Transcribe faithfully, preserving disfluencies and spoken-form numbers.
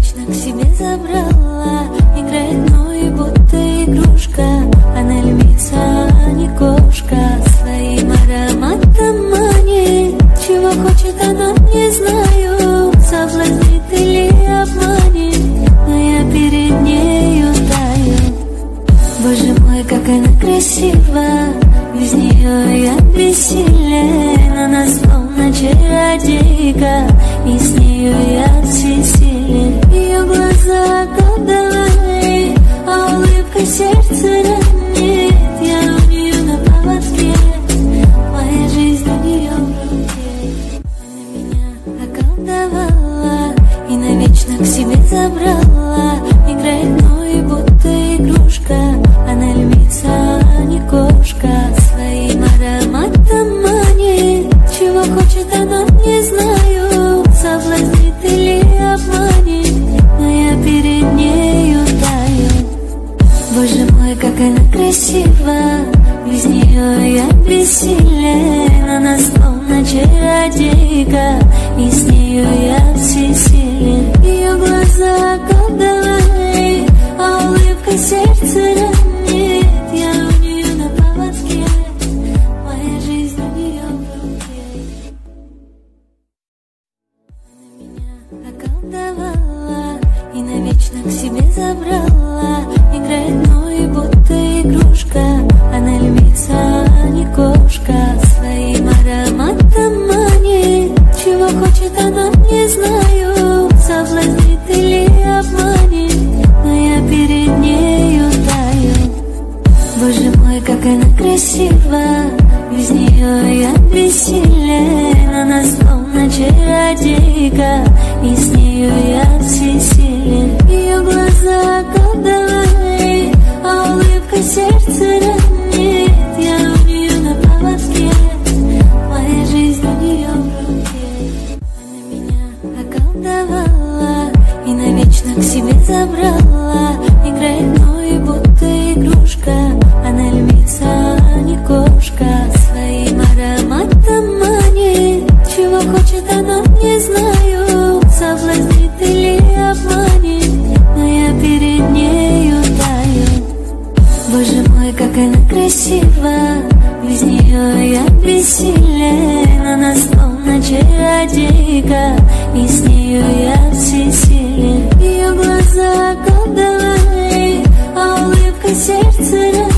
навечно к себе забрала. Играет мной, будто игрушка. Она львица, а не кошка. Своим ароматом манит. Чего хочет она, не знаю. Соблазнит или обманет, но я перед нею таю. Боже мой, как она красива. Без нее я бессилен. Она словно чародейка, и с нею я всесилен. Ее глаза околдовали, а улыбка сердце ранит. Я у нее на поводке, моя жизнь у нее в руке. Она меня околдовала и навечно к себе забрала. Играет мной, будто игрушка. Она львица, а не кошка. Своим ароматом манит. Чего хочет она, не знаю. Соблазнит или обманет, но я перед нею таю. Боже мой, как она красива. Без нее я бессилен. Она словно чародейка, и с нею я всесилен. Ее глаза околдовали, а улыбка сердце ранит. Я у нее на поводке, моя жизнь у нее в руке. Она меня околдовала и навечно к себе забрала. Играет мной, будто игрушка. Она львица, а не кошка. Своим ароматом манит. Чего хочет она, не знаю. Соблазнит или обманет, но я перед нею таю. Боже мой, как она красива. Без нее я бессилен. Она словно чародейка, и с нею я всесилен. Ее глаза околдовали, а улыбка сердце ранит. Я у нее на поводке, моя жизнь у нее в руке. Она меня околдовала и навечно к себе забрала. Играет мной, будто игрушка. Она львица, а не кошка. Своим ароматом манит. Чего хочет она, не знаю. Соблазнит или обманет, но я перед нею таю. Боже мой, как она красива. Без нее я бессилен. Она словно чародейка, и с нею я всесилен. Ее глаза околдовали, а улыбка сердце ранит.